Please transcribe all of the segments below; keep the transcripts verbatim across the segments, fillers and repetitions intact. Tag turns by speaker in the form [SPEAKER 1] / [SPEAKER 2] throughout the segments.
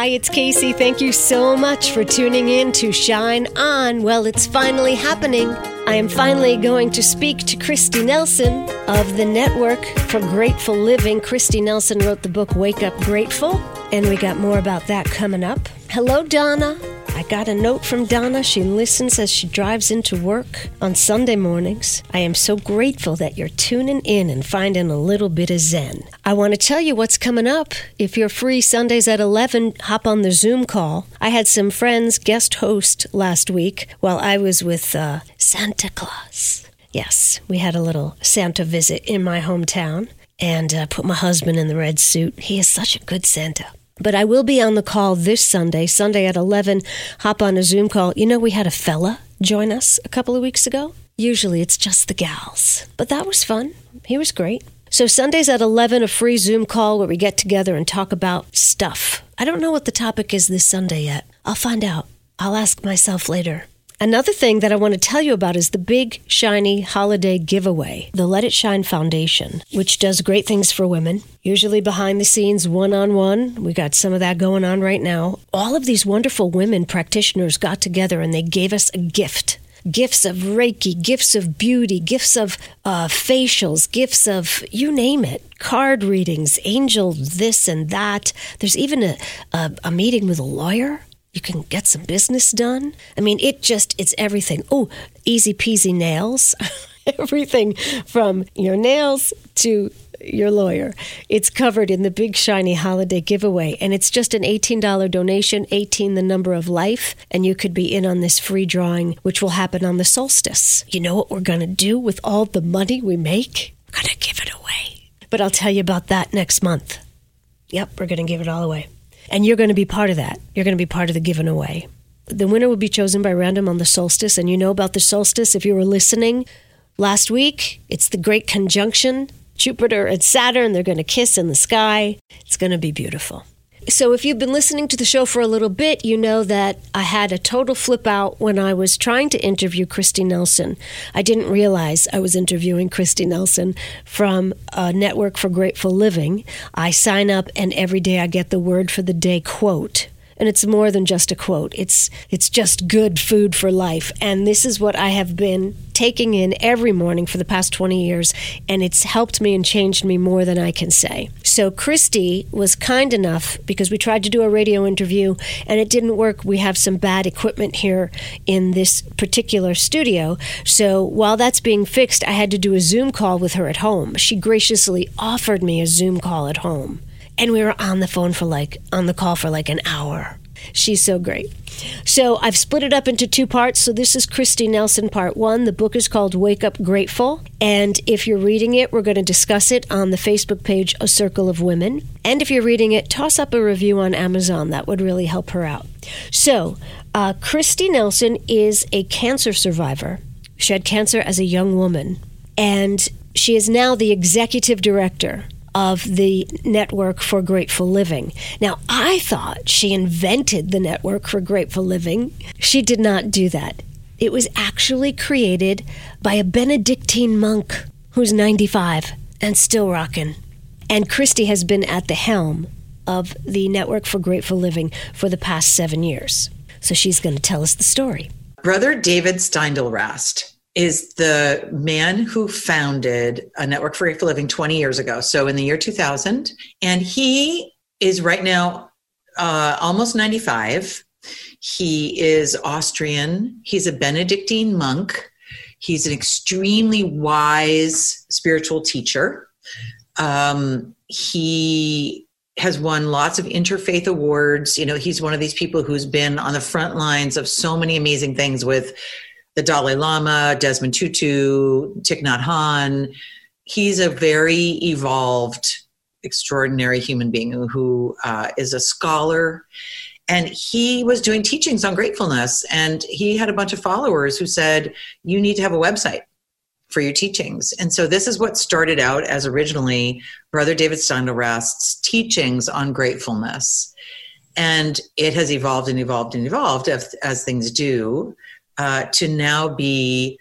[SPEAKER 1] Hi, it's Casey. Thank you so much for tuning in to Shine On. Well, it's finally happening. I am finally going to speak to Christy Nelson of the Network for Grateful Living. Christy Nelson wrote the book Wake Up Grateful, and we got more about that coming up. Hello, Donna. I got a note from Donna. She listens as she drives into work on Sunday mornings. I am so grateful that you're tuning in and finding a little bit of zen. I want to tell you what's coming up. If you're free Sundays at eleven, hop on the Zoom call. I had some friends guest host last week while I was with uh, Santa Claus. Yes, we had a little Santa visit in my hometown and uh, put my husband in the red suit. He is such a good Santa. But I will be on the call this Sunday, Sunday at eleven. Hop on a Zoom call. You know, we had a fella join us a couple of weeks ago. Usually it's just the gals. But that was fun. He was great. So Sundays at eleven, a free Zoom call where we get together and talk about stuff. I don't know what the topic is this Sunday yet. I'll find out. I'll ask myself later. Another thing that I want to tell you about is the big, shiny holiday giveaway, the Let It Shine Foundation, which does great things for women, usually behind the scenes, one-on-one. We got some of that going on right now. All of these wonderful women practitioners got together and they gave us a gift. Gifts of Reiki, gifts of beauty, gifts of uh, facials, gifts of you name it, card readings, angel this and that. There's even a, a, a meeting with a lawyer. You can get some business done. I mean, it just, it's everything. Oh, easy peasy nails. Everything from your nails to your lawyer. It's covered in the big shiny holiday giveaway. And it's just an eighteen dollars donation, eighteen the number of life. And you could be in on this free drawing, which will happen on the solstice. You know what we're going to do with all the money we make? We're going to give it away. But I'll tell you about that next month. Yep, we're going to give it all away. And you're going to be part of that. You're going to be part of the giving away. The winner will be chosen by random on the solstice. And you know about the solstice if you were listening last week. It's the great conjunction. Jupiter and Saturn, they're going to kiss in the sky. It's going to be beautiful. So if you've been listening to the show for a little bit, you know that I had a total flip out when I was trying to interview Christy Nelson. I didn't realize I was interviewing Christy Nelson from a Network for Grateful Living. I sign up and every day I get the word for the day quote. And it's more than just a quote. It's it's just good food for life. And this is what I have been taking in every morning for the past twenty years. And it's helped me and changed me more than I can say. So Christy was kind enough, because we tried to do a radio interview and it didn't work. We have some bad equipment here in this particular studio. So while that's being fixed, I had to do a Zoom call with her at home. She graciously offered me a Zoom call at home. And we were on the phone for like, on the call for like an hour. She's so great. So I've split it up into two parts. So this is Christy Nelson part one. The book is called Wake Up Grateful. And if you're reading it, we're going to discuss it on the Facebook page, A Circle of Women. And if you're reading it, toss up a review on Amazon. That would really help her out. So uh, Christy Nelson is a cancer survivor. She had cancer as a young woman. And she is now the executive director of the Network for Grateful Living. Now, I thought she invented the Network for Grateful Living. She did not do that. It was actually created by a Benedictine monk who's ninety-five and still rocking. And Christy has been at the helm of the Network for Grateful Living for the past seven years. So she's going to tell us the story.
[SPEAKER 2] Brother David Steindl-Rast is the man who founded a Network for Grateful Living twenty years ago. So in the year two thousand, and he is right now uh, almost ninety-five. He is Austrian. He's a Benedictine monk. He's an extremely wise spiritual teacher. Um, he has won lots of interfaith awards. You know, he's one of these people who's been on the front lines of so many amazing things with the Dalai Lama, Desmond Tutu, Thich Nhat Hanh. He's a very evolved, extraordinary human being who, who uh, is a scholar. And he was doing teachings on gratefulness. And he had a bunch of followers who said, you need to have a website for your teachings. And so this is what started out as originally Brother David Steindl-Rast's teachings on gratefulness. And it has evolved and evolved and evolved as, as things do. Uh, to now be,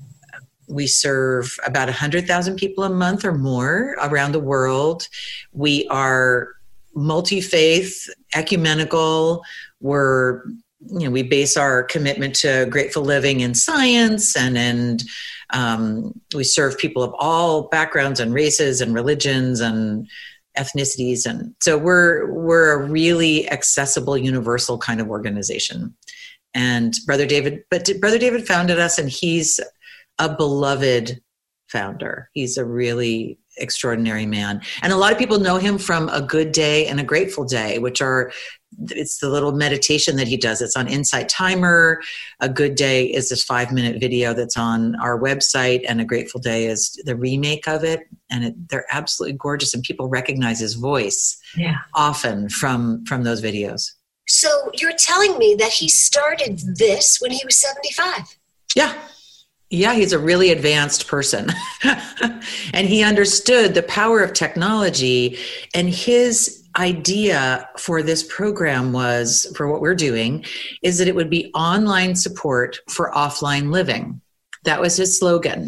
[SPEAKER 2] we serve about one hundred thousand people a month or more around the world. We are multi-faith, ecumenical. We're, you know, we base our commitment to grateful living in science, and and um, we serve people of all backgrounds and races and religions and ethnicities, and so we're we're a really accessible, universal kind of organization. And Brother David, but Brother David founded us, and he's a beloved founder. He's a really extraordinary man. And a lot of people know him from A Good Day and A Grateful Day, which are, it's the little meditation that he does. It's on Insight Timer. A Good Day is this five minute video that's on our website, and A Grateful Day is the remake of it. And it, they're absolutely gorgeous, and people recognize his voice yeah. often from, from those videos.
[SPEAKER 1] So you're telling me that he started this when he was seventy-five?
[SPEAKER 2] Yeah. Yeah, he's a really advanced person. And he understood the power of technology. And his idea for this program was, for what we're doing, is that it would be online support for offline living. That was his slogan.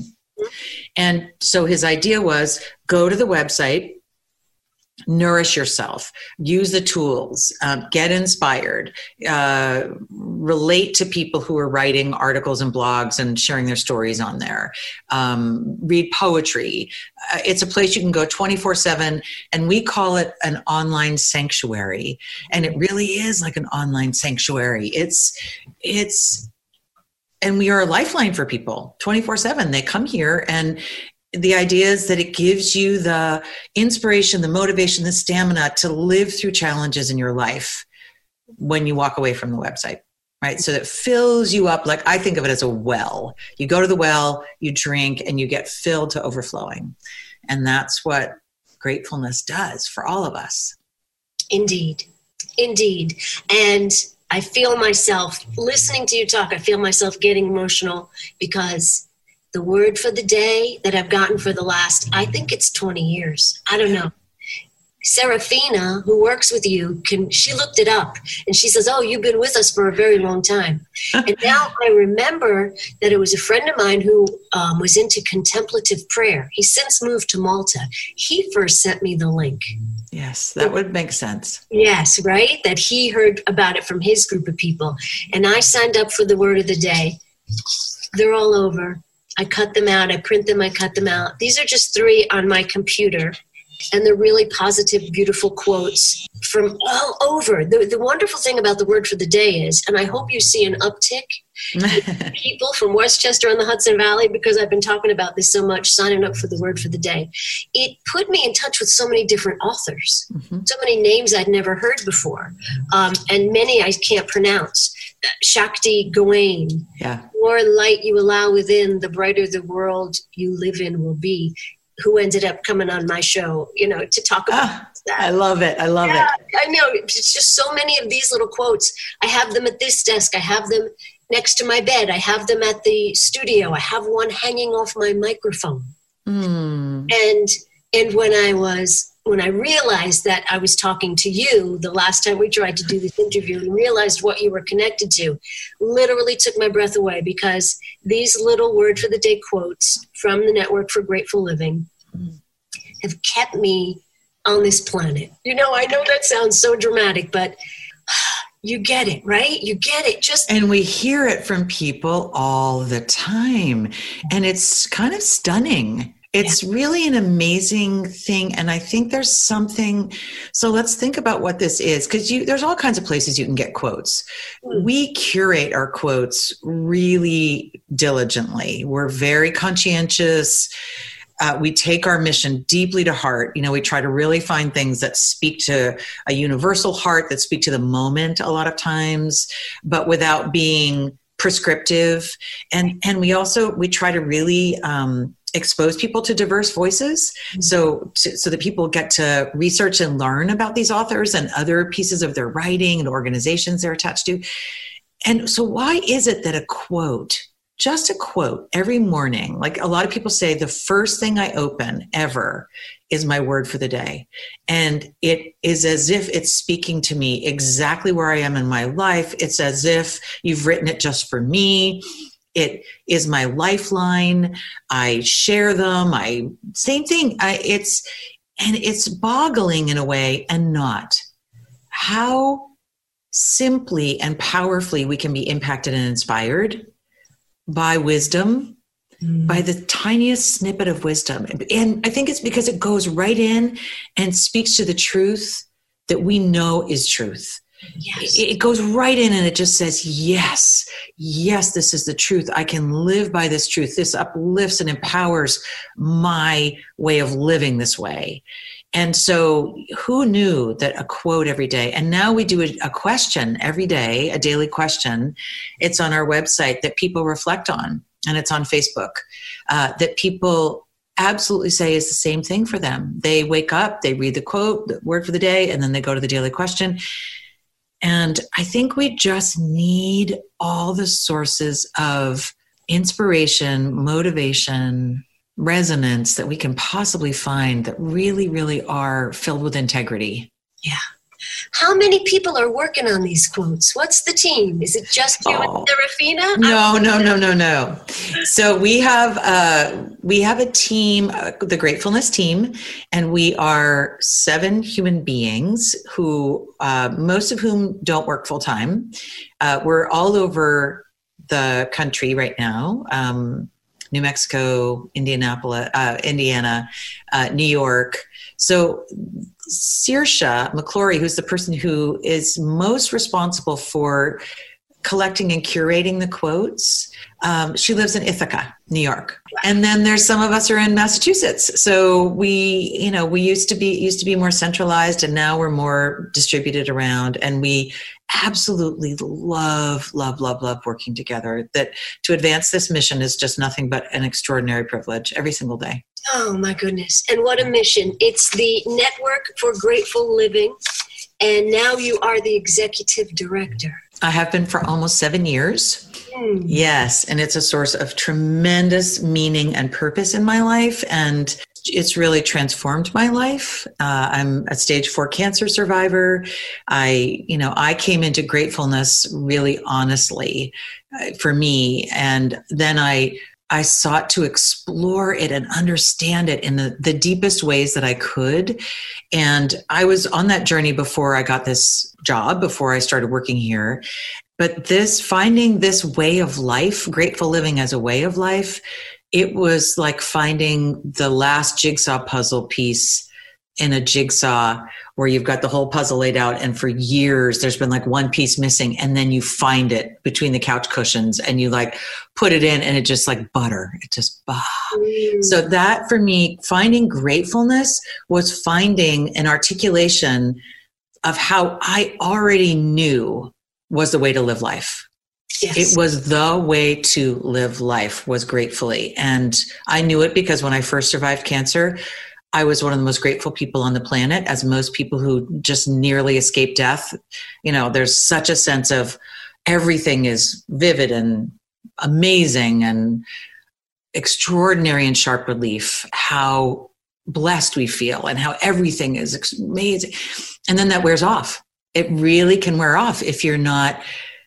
[SPEAKER 2] And so his idea was, go to the website, nourish yourself, use the tools, um, get inspired, uh, relate to people who are writing articles and blogs and sharing their stories on there, um, read poetry. Uh, it's a place you can go twenty-four seven, and we call it an online sanctuary. And it really is like an online sanctuary. It's, it's, and we are a lifeline for people twenty-four seven. They come here, and the idea is that it gives you the inspiration, the motivation, the stamina to live through challenges in your life when you walk away from the website, right? So that fills you up. Like, I think of it as a well. You go to the well, you drink, and you get filled to overflowing. And that's what gratefulness does for all of us.
[SPEAKER 1] Indeed. Indeed. And I feel myself listening to you talk. I feel myself getting emotional, because the word for the day that I've gotten for the last, I think it's twenty years. I don't know. Serafina, who works with you, can she looked it up, and she says, oh, you've been with us for a very long time. And now I remember that it was a friend of mine who um, was into contemplative prayer. He's since moved to Malta. He first sent me the link.
[SPEAKER 2] Yes, that would make sense.
[SPEAKER 1] Yes, right? That he heard about it from his group of people. And I signed up for the word of the day. They're all over. I cut them out. I print them. I cut them out. These are just three on my computer. And they're really positive, beautiful quotes from all over. The, the wonderful thing about the word for the day is, and I hope you see an uptick in people from Westchester and the Hudson Valley, because I've been talking about this so much, signing up for the word for the day. It put me in touch with so many different authors, mm-hmm. so many names I'd never heard before, um, and many I can't pronounce. Shakti Gawain. Yeah. The more light you allow within, the brighter the world you live in will be. Who ended up coming on my show, you know, to talk about ah, that.
[SPEAKER 2] I love it. I love yeah, it.
[SPEAKER 1] I know. It's just so many of these little quotes. I have them at this desk. I have them next to my bed. I have them at the studio. I have one hanging off my microphone. Mm. And and when I was when I realized that I was talking to you the last time we tried to do this interview, and realized what you were connected to, literally took my breath away, because these little word for the day quotes from the Network for Grateful Living have kept me on this planet. You know, I know that sounds so dramatic, but you get it, right? You get it. Just
[SPEAKER 2] And we hear it from people all the time. And it's kind of stunning. It's yeah. really an amazing thing. And I think there's something, so let's think about what this is, because you there's all kinds of places you can get quotes. Mm. We curate our quotes really diligently. We're very conscientious. Uh, we take our mission deeply to heart. You know, we try to really find things that speak to a universal heart, that speak to the moment a lot of times, but without being prescriptive. And, and we also, we try to really, um, expose people to diverse voices, so to, so that people get to research and learn about these authors and other pieces of their writing and organizations they're attached to. And so why is it that a quote, just a quote every morning, like a lot of people say, the first thing I open ever is my word for the day. And it is as if it's speaking to me exactly where I am in my life. It's as if you've written it just for me. It is my lifeline. I share them. I same thing. I, it's And it's boggling in a way and not how simply and powerfully we can be impacted and inspired by wisdom, mm. by the tiniest snippet of wisdom. And I think it's because it goes right in and speaks to the truth that we know is truth. Yes. It goes right in and it just says, yes, yes, this is the truth. I can live by this truth. This uplifts and empowers my way of living this way. And so who knew that a quote every day, and now we do a, a question every day, a daily question. It's on our website that people reflect on, and it's on Facebook, uh, that people absolutely say is the same thing for them. They wake up, they read the quote, the word for the day, and then they go to the daily question. And I think we just need all the sources of inspiration, motivation, resonance that we can possibly find that really, really are filled with integrity.
[SPEAKER 1] Yeah. How many people are working on these quotes? What's the team? Is it just you oh. and Serafina?
[SPEAKER 2] No, no, no, no, no. So we have uh, we have a team, uh, the Gratefulness team, and we are seven human beings who, uh, most of whom don't work full time. Uh, we're all over the country right now. Um, New Mexico, Indianapolis, uh, Indiana, uh, New York. So Saoirse McClory, who's the person who is most responsible for collecting and curating the quotes, um, she lives in Ithaca, New York. And then there's some of us are in Massachusetts. So we, you know, we used to be used to be more centralized, and now we're more distributed around. And we absolutely love, love, love, love working together. That to advance this mission is just nothing but an extraordinary privilege every single day.
[SPEAKER 1] Oh my goodness. And what a mission. It's the Network for Grateful Living. And now you are the executive director.
[SPEAKER 2] I have been for almost seven years. Mm. Yes. And it's a source of tremendous meaning and purpose in my life. And it's really transformed my life. Uh, I'm a stage four cancer survivor. I, you know, I came into gratefulness really honestly uh, for me. And then I I sought to explore it and understand it in the, the deepest ways that I could. And I was on that journey before I got this job, before I started working here. But this, finding this way of life, grateful living as a way of life, it was like finding the last jigsaw puzzle piece in a jigsaw where you've got the whole puzzle laid out, and for years there's been like one piece missing, and then you find it between the couch cushions and you like put it in, and it just like butter. It just, bah. Mm. So that for me, finding gratefulness was finding an articulation of how I already knew was the way to live life. Yes. It was the way to live life, was gratefully. And I knew it because when I first survived cancer, I was one of the most grateful people on the planet, as most people who just nearly escaped death. You know, there's such a sense of everything is vivid and amazing and extraordinary in sharp relief, how blessed we feel and how everything is amazing. And then that wears off. It really can wear off if you're not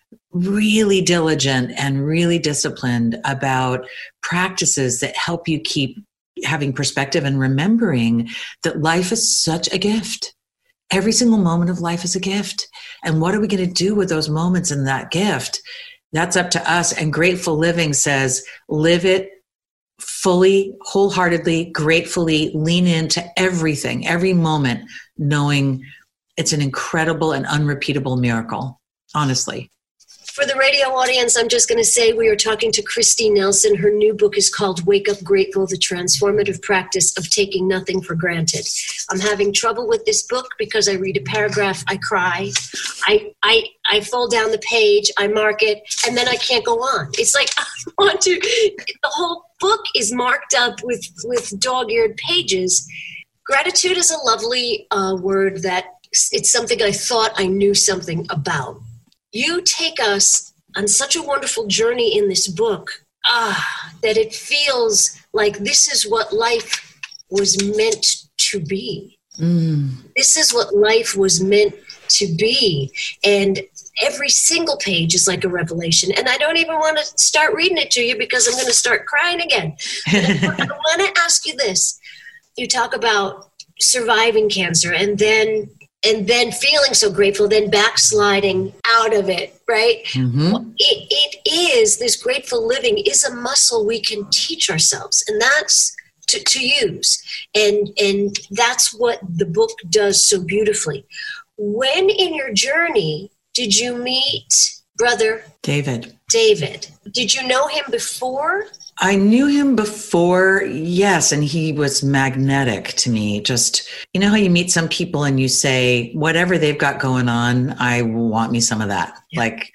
[SPEAKER 2] really diligent and really disciplined about practices that help you keep having perspective and remembering that life is such a gift. Every single moment of life is a gift. And what are we going to do with those moments and that gift? That's up to us. And grateful living says, live it fully, wholeheartedly, gratefully, lean into everything, every moment, knowing it's an incredible and unrepeatable miracle, honestly.
[SPEAKER 1] For the radio audience, I'm just going to say we are talking to Christy Nelson. Her new book is called Wake Up Grateful, The Transformative Practice of Taking Nothing for Granted. I'm having trouble with this book because I read a paragraph, I cry, I I I fall down the page, I mark it, and then I can't go on. It's like I want to, the whole book is marked up with, with dog-eared pages. Gratitude is a lovely uh, word that it's something I thought I knew something about. You take us on such a wonderful journey in this book, ah, that it feels like this is what life was meant to be. Mm. This is what life was meant to be. And every single page is like a revelation. And I don't even want to start reading it to you because I'm going to start crying again. I want to ask you this. You talk about surviving cancer and then and then feeling so grateful, then backsliding out of it, right?
[SPEAKER 2] Mm-hmm.
[SPEAKER 1] It, it is, this grateful living is a muscle we can teach ourselves, and that's to, to use. And, and that's what the book does so beautifully. When in your journey did you meet brother
[SPEAKER 2] David?
[SPEAKER 1] David. Did you know him before?
[SPEAKER 2] I knew him before, yes, and he was magnetic to me. Just, you know how you meet some people and you say, whatever they've got going on, I want me some of that. Yeah. Like,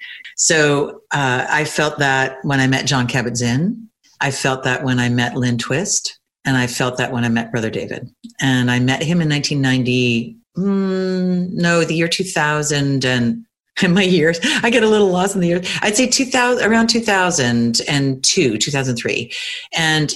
[SPEAKER 2] so uh, I felt that when I met Jon Kabat-Zinn. I felt that when I met Lynn Twist, and I felt that when I met Brother David. And I met him in nineteen ninety, mm, no, the year two thousand, and in my years, I get a little lost in the years. I'd say two thousand, around two thousand two, two thousand three. And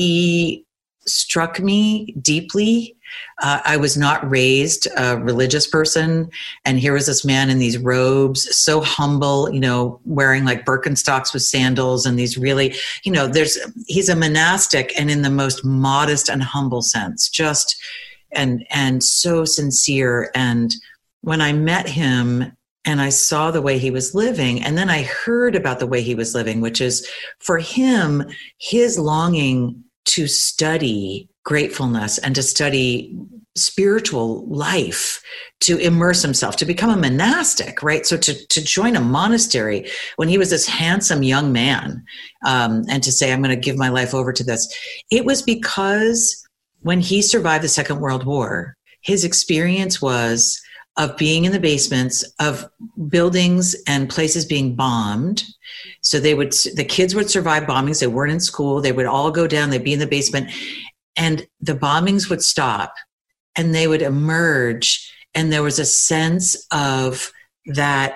[SPEAKER 2] he struck me deeply. Uh, I was not raised a religious person. And here was this man in these robes, so humble, you know, wearing like Birkenstocks with sandals and these really, you know, there's, he's a monastic and in the most modest and humble sense, just, and, and so sincere. And when I met him, and I saw the way he was living, and then I heard about the way he was living, which is for him, his longing to study gratefulness and to study spiritual life, to immerse himself, to become a monastic, right? So to, to join a monastery when he was this handsome young man, um, and to say, I'm going to give my life over to this. It was because when he survived the Second World War, his experience was of being in the basements of buildings and places being bombed. So they would, the kids would survive bombings. They weren't in school. They would all go down. They'd be in the basement, and the bombings would stop and they would emerge. And there was a sense of that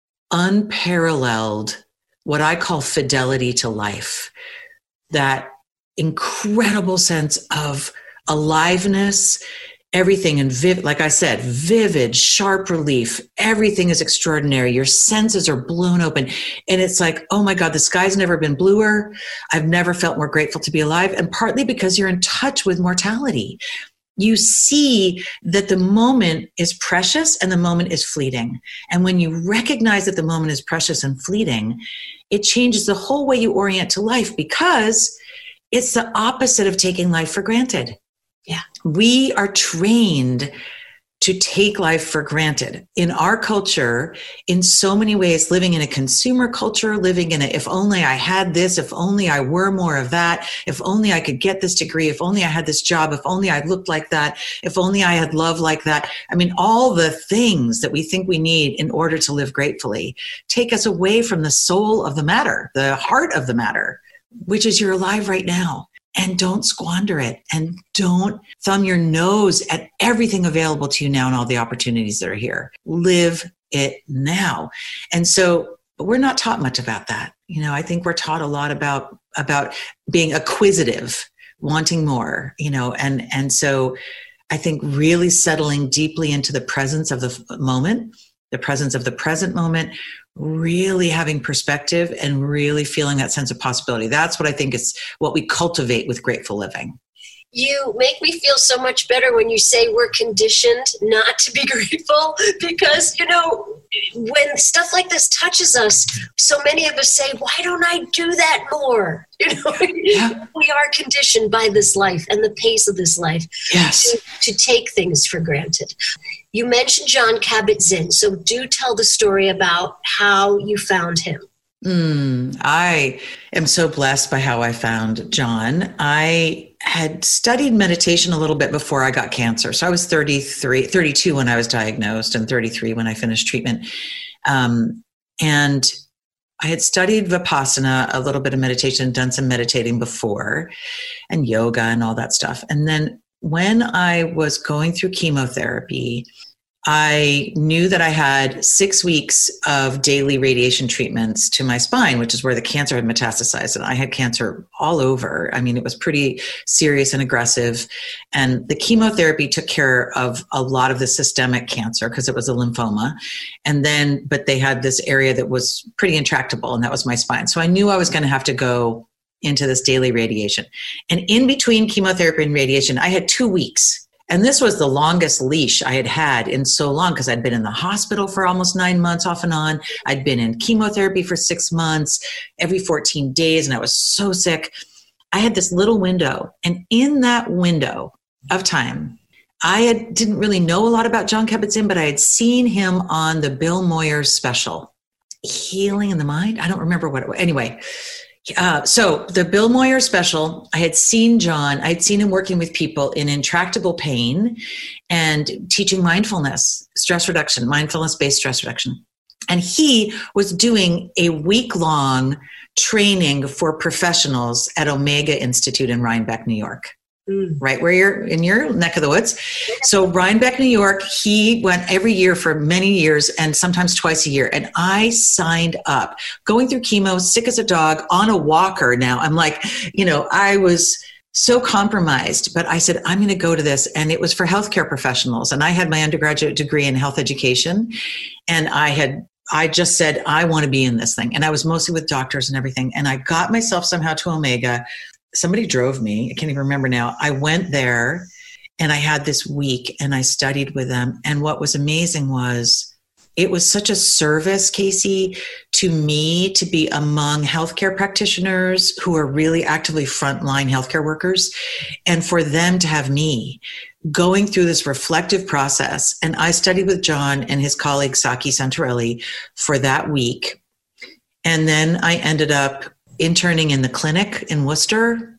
[SPEAKER 2] unparalleled, what I call fidelity to life, that incredible sense of aliveness, everything in vivid, like I said, vivid, sharp relief. Everything is extraordinary. Your senses are blown open. And it's like, oh my God, the sky's never been bluer. I've never felt more grateful to be alive. And partly because you're in touch with mortality. You see that the moment is precious and the moment is fleeting. And when you recognize that the moment is precious and fleeting, it changes the whole way you orient to life, because it's the opposite of taking life for granted. Yeah. We are trained to take life for granted in our culture in so many ways, living in a consumer culture, living in a, if only I had this, if only I were more of that, if only I could get this degree, if only I had this job, if only I looked like that, if only I had love like that. I mean, all the things that we think we need in order to live gratefully take us away from the soul of the matter, the heart of the matter, which is you're alive right now. And don't squander it, and don't thumb your nose at everything available to you now and all the opportunities that are here. Live it now. And so we're not taught much about that. You know, I think we're taught a lot about, about being acquisitive, wanting more, you know, and, and so I think really settling deeply into the presence of the moment, the presence of the present moment, really having perspective and really feeling that sense of possibility. That's what I think is what we cultivate with grateful living.
[SPEAKER 1] You make me feel so much better when you say we're conditioned not to be grateful, because, you know, when stuff like this touches us, so many of us say, why don't I do that more? You know, yeah. We are conditioned by this life and the pace of this life,
[SPEAKER 2] yes,
[SPEAKER 1] to, to take things for granted. You mentioned Jon Kabat-Zinn, so do tell the story about how you found him.
[SPEAKER 2] Mm, I am so blessed by how I found Jon. I had studied meditation a little bit before I got cancer. So I was thirty-three, thirty-two when I was diagnosed, and thirty-three when I finished treatment. Um, and I had studied Vipassana, a little bit of meditation, done some meditating before, and yoga and all that stuff. And then when I was going through chemotherapy, I knew that I had six weeks of daily radiation treatments to my spine, which is where the cancer had metastasized. And I had cancer all over. I mean, it was pretty serious and aggressive. And the chemotherapy took care of a lot of the systemic cancer because it was a lymphoma. And then, but they had this area that was pretty intractable, and that was my spine. So I knew I was going to have to go into this daily radiation. And in between chemotherapy and radiation, I had two weeks. And this was the longest leash I had had in so long because I'd been in the hospital for almost nine months off and on. I'd been in chemotherapy for six months, every fourteen days, and I was so sick. I had this little window. And in that window of time, I had, didn't really know a lot about Jon Kabat-Zinn, but I had seen him on the Bill Moyers special, Healing in the Mind. I don't remember what it was. Anyway, uh, so the Bill Moyers special, I had seen Jon, I had seen him working with people in intractable pain and teaching mindfulness, stress reduction, mindfulness-based stress reduction. And he was doing a week-long training for professionals at Omega Institute in Rhinebeck, New York. Right where you're in your neck of the woods. So Rhinebeck, New York, he went every year for many years and sometimes twice a year. And I signed up, going through chemo, sick as a dog, on a walker now. I'm like, you know, I was so compromised, but I said, I'm going to go to this. And it was for healthcare professionals. And I had my undergraduate degree in health education. And I had I just said, I want to be in this thing. And I was mostly with doctors and everything. And I got myself somehow to Omega. Somebody drove me. I can't even remember now. I went there and I had this week and I studied with them. And what was amazing was it was such a service, Casey, to me to be among healthcare practitioners who are really actively frontline healthcare workers, and for them to have me going through this reflective process. And I studied with Jon and his colleague, Saki Santarelli, for that week. And then I ended up interning in the clinic in Worcester.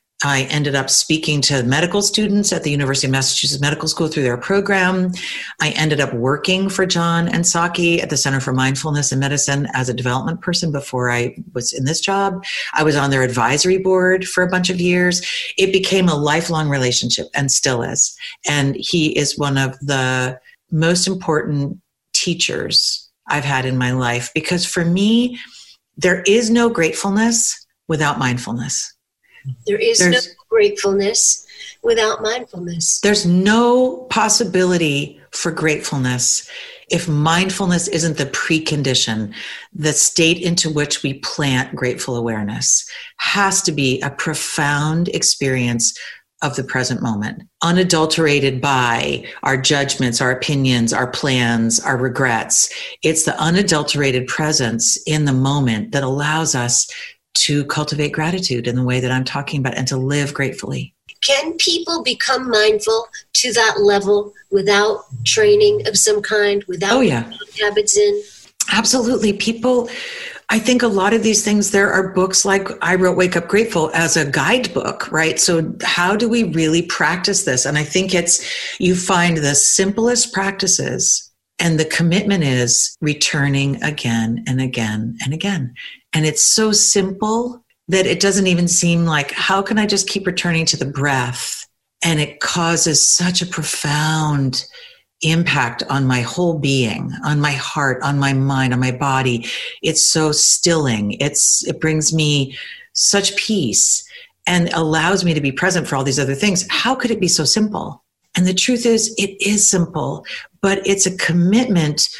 [SPEAKER 2] I ended up speaking to medical students at the University of Massachusetts Medical School through their program. I ended up working for Jon and Saki at the Center for Mindfulness and Medicine as a development person before I was in this job. I was on their advisory board for a bunch of years. It became a lifelong relationship and still is. And he is one of the most important teachers I've had in my life, because for me, there is no gratefulness without mindfulness.
[SPEAKER 1] There is
[SPEAKER 2] There's,
[SPEAKER 1] no gratefulness without mindfulness.
[SPEAKER 2] There's no possibility for gratefulness if mindfulness isn't the precondition. The state into which we plant grateful awareness has to be a profound experience of the present moment, unadulterated by our judgments, our opinions, our plans, our regrets. It's the unadulterated presence in the moment that allows us to cultivate gratitude in the way that I'm talking about and to live gratefully.
[SPEAKER 1] Can people become mindful to that level without training of some kind, without
[SPEAKER 2] oh, yeah.
[SPEAKER 1] Kabat-Zinn?
[SPEAKER 2] Absolutely. People, I think a lot of these things, there are books like I wrote Wake Up Grateful as a guidebook, right? So how do we really practice this? And I think it's, you find the simplest practices and the commitment is returning again and again and again. And it's so simple that it doesn't even seem like, how can I just keep returning to the breath? And it causes such a profound impact on my whole being, on my heart, on my mind, on my body. It's so stilling. It's, it brings me such peace and allows me to be present for all these other things. How could it be so simple? And the truth is, it is simple, but it's a commitment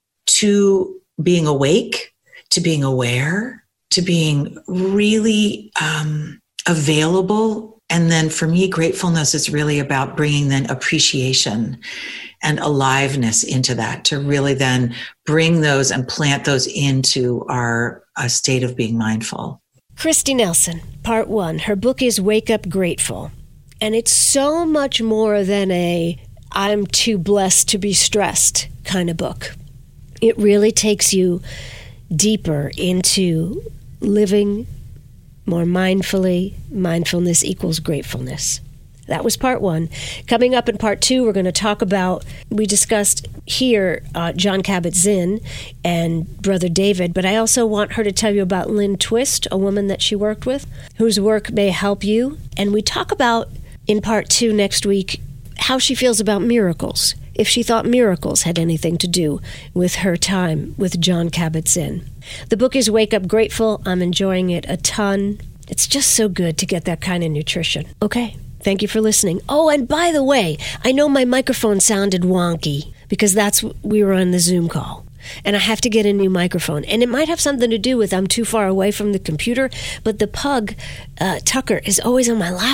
[SPEAKER 2] to being awake, to being aware, to being really um, available. And then for me, gratefulness is really about bringing then appreciation and aliveness into that, to really then bring those and plant those into our uh, state of being mindful.
[SPEAKER 1] Christy Nelson, part one. Her book is Wake Up Grateful. And it's so much more than a I'm too blessed to be stressed kind of book. It really takes you deeper into living more mindfully. Mindfulness equals gratefulness. That was part one. Coming up in part two, we're going to talk about, we discussed here uh, Jon Kabat-Zinn and Brother David, but I also want her to tell you about Lynn Twist, a woman that she worked with, whose work may help you. And we talk about, in part two next week, how she feels about miracles, if she thought miracles had anything to do with her time with Jon Kabat-Zinn. The book is Wake Up Grateful. I'm enjoying it a ton. It's just so good to get that kind of nutrition. Okay. Thank you for listening. Oh, and by the way, I know my microphone sounded wonky because that's we were on the Zoom call. And I have to get a new microphone. And it might have something to do with I'm too far away from the computer, but the pug, uh, Tucker, is always on my lap,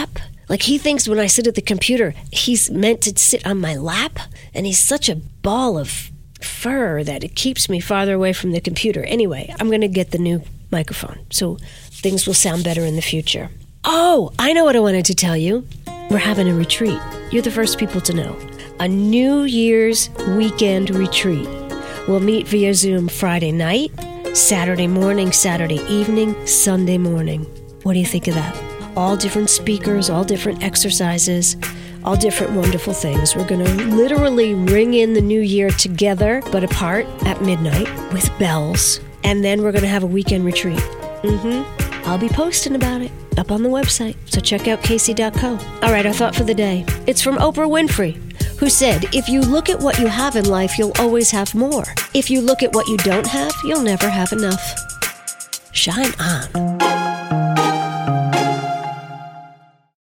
[SPEAKER 1] Like, he thinks when I sit at the computer, he's meant to sit on my lap, and he's such a ball of fur that it keeps me farther away from the computer. Anyway, I'm going to get the new microphone, so things will sound better in the future. Oh, I know what I wanted to tell you. We're having a retreat. You're the first people to know. A New Year's weekend retreat. We'll meet via Zoom Friday night, Saturday morning, Saturday evening, Sunday morning. What do you think of that? All different speakers, all different exercises, all different wonderful things. We're going to literally ring in the new year together, but apart at midnight with bells. And then we're going to have a weekend retreat. Mm-hmm. I'll be posting about it up on the website, so check out Casey dot co. All right, our thought for the day. It's from Oprah Winfrey, who said, if you look at what you have in life, you'll always have more. If you look at what you don't have, you'll never have enough. Shine on.